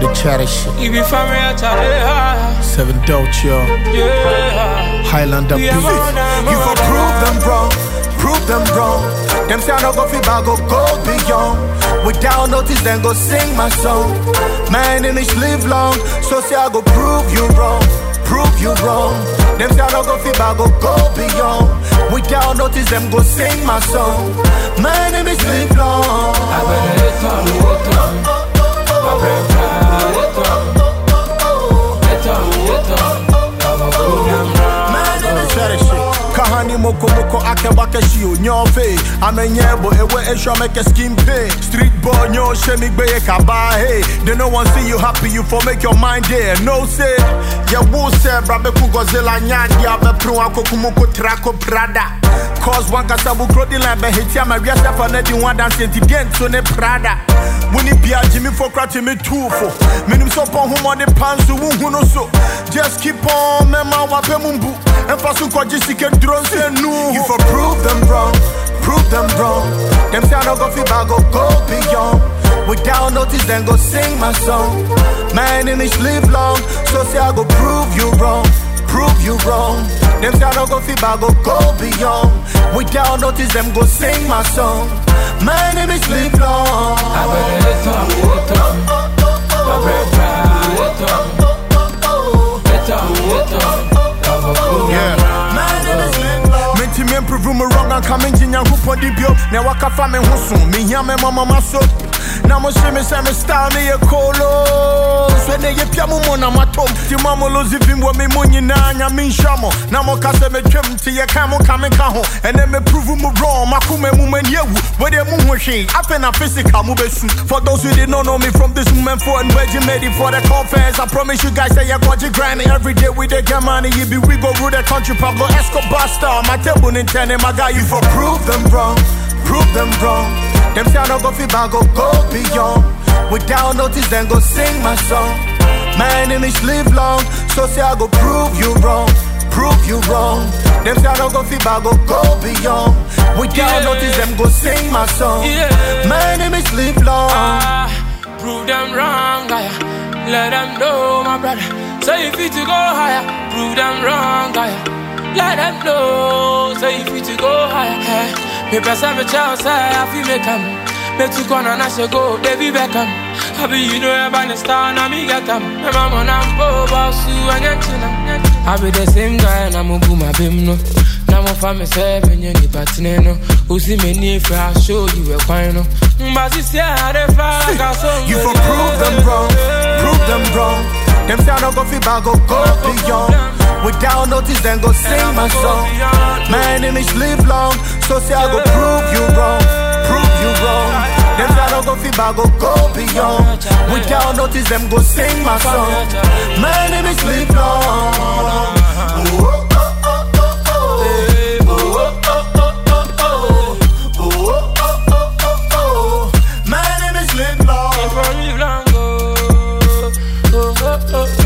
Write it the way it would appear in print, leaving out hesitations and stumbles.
the chatter shit. You be family at Charlie. 7 Dolce. Yeah. Highlander beat. You for prove them wrong. Them say I no go fit, but go beyond. Without notice, then go sing my song. My enemies live long, so say I go prove you wrong. Them say I no go fit, but go beyond. Without notice, them go sing my song. My enemies live long. Kahani moko akebake shio nyofe amenyebo ewe esho make a skin pay. Street boy nyo shemi gbeye kabahe. They no one see you happy, you for make your mind there. No say ya wo se brabe ku gozela nyandi abe pro akokumuko trako prada. Cause one kasabu clothing line be hit ya my real self and the one dance incident so ne prada. When it be a Jimmy for cratching me too for. Minim so pon who on the pants who no so. Just keep on mema wapemumbu. And for some can drone say no. You for prove them wrong. Them say I no go fit, but go beyond. Without notice, then go sing my song. My enemies live long, so say I go prove you wrong. Them say I no go fit, but go beyond. Without notice, them go sing my song. My enemies live long. Me improve me wrong and come in jinya who pon dibio. Now waka fa me ho so. Me hia me mama so. Now mo say me style me a colo. So ne ye pia mo na matom. Ti mama lo zivim wo me mo nyina nya me nhamo. Now mo ka se me twem ti ye ka mo ka me ka ho. And then me prove me wrong. Makuma mu man yewu. We dey mu ho hwe. Afen na physical mu besu. For those who did not know me from this moment forward, where you made it for the conference. I promise you guys say you got you grinding every day with the get money. You be we go rule the country. Pablo Escobar star. My table Nintendo, my guy, you for prove them wrong. Them say I no go fit, but go beyond. Without notice, then go sing my song. My enemies live long, so say I go prove you wrong. Them say I no go fit, but go beyond. Without notice, them go sing my song. My enemies live long. Prove them wrong, guy. Let them know, my brother. Say if you to go higher, prove them wrong, guy. Let them know, say if you to go higher. People say me child say I feel me come. Me to go and I should go, baby Beckham. I be you know about the star, now me get them. My mama na po boss you and yanchina. I be the same guy and I'm a boom my bim no. Now my family say me ni patineno. Who see me ni if I show you a fine no. But you say I dey fly like a song. You for prove them wrong. Them say I no go fit, but go beyond. Without notice, then go sing my song. My enemies live long, so say I go prove you wrong. Them say I no go fit, but go beyond. Without notice, them go sing my song. My enemies live long. My enemies live long.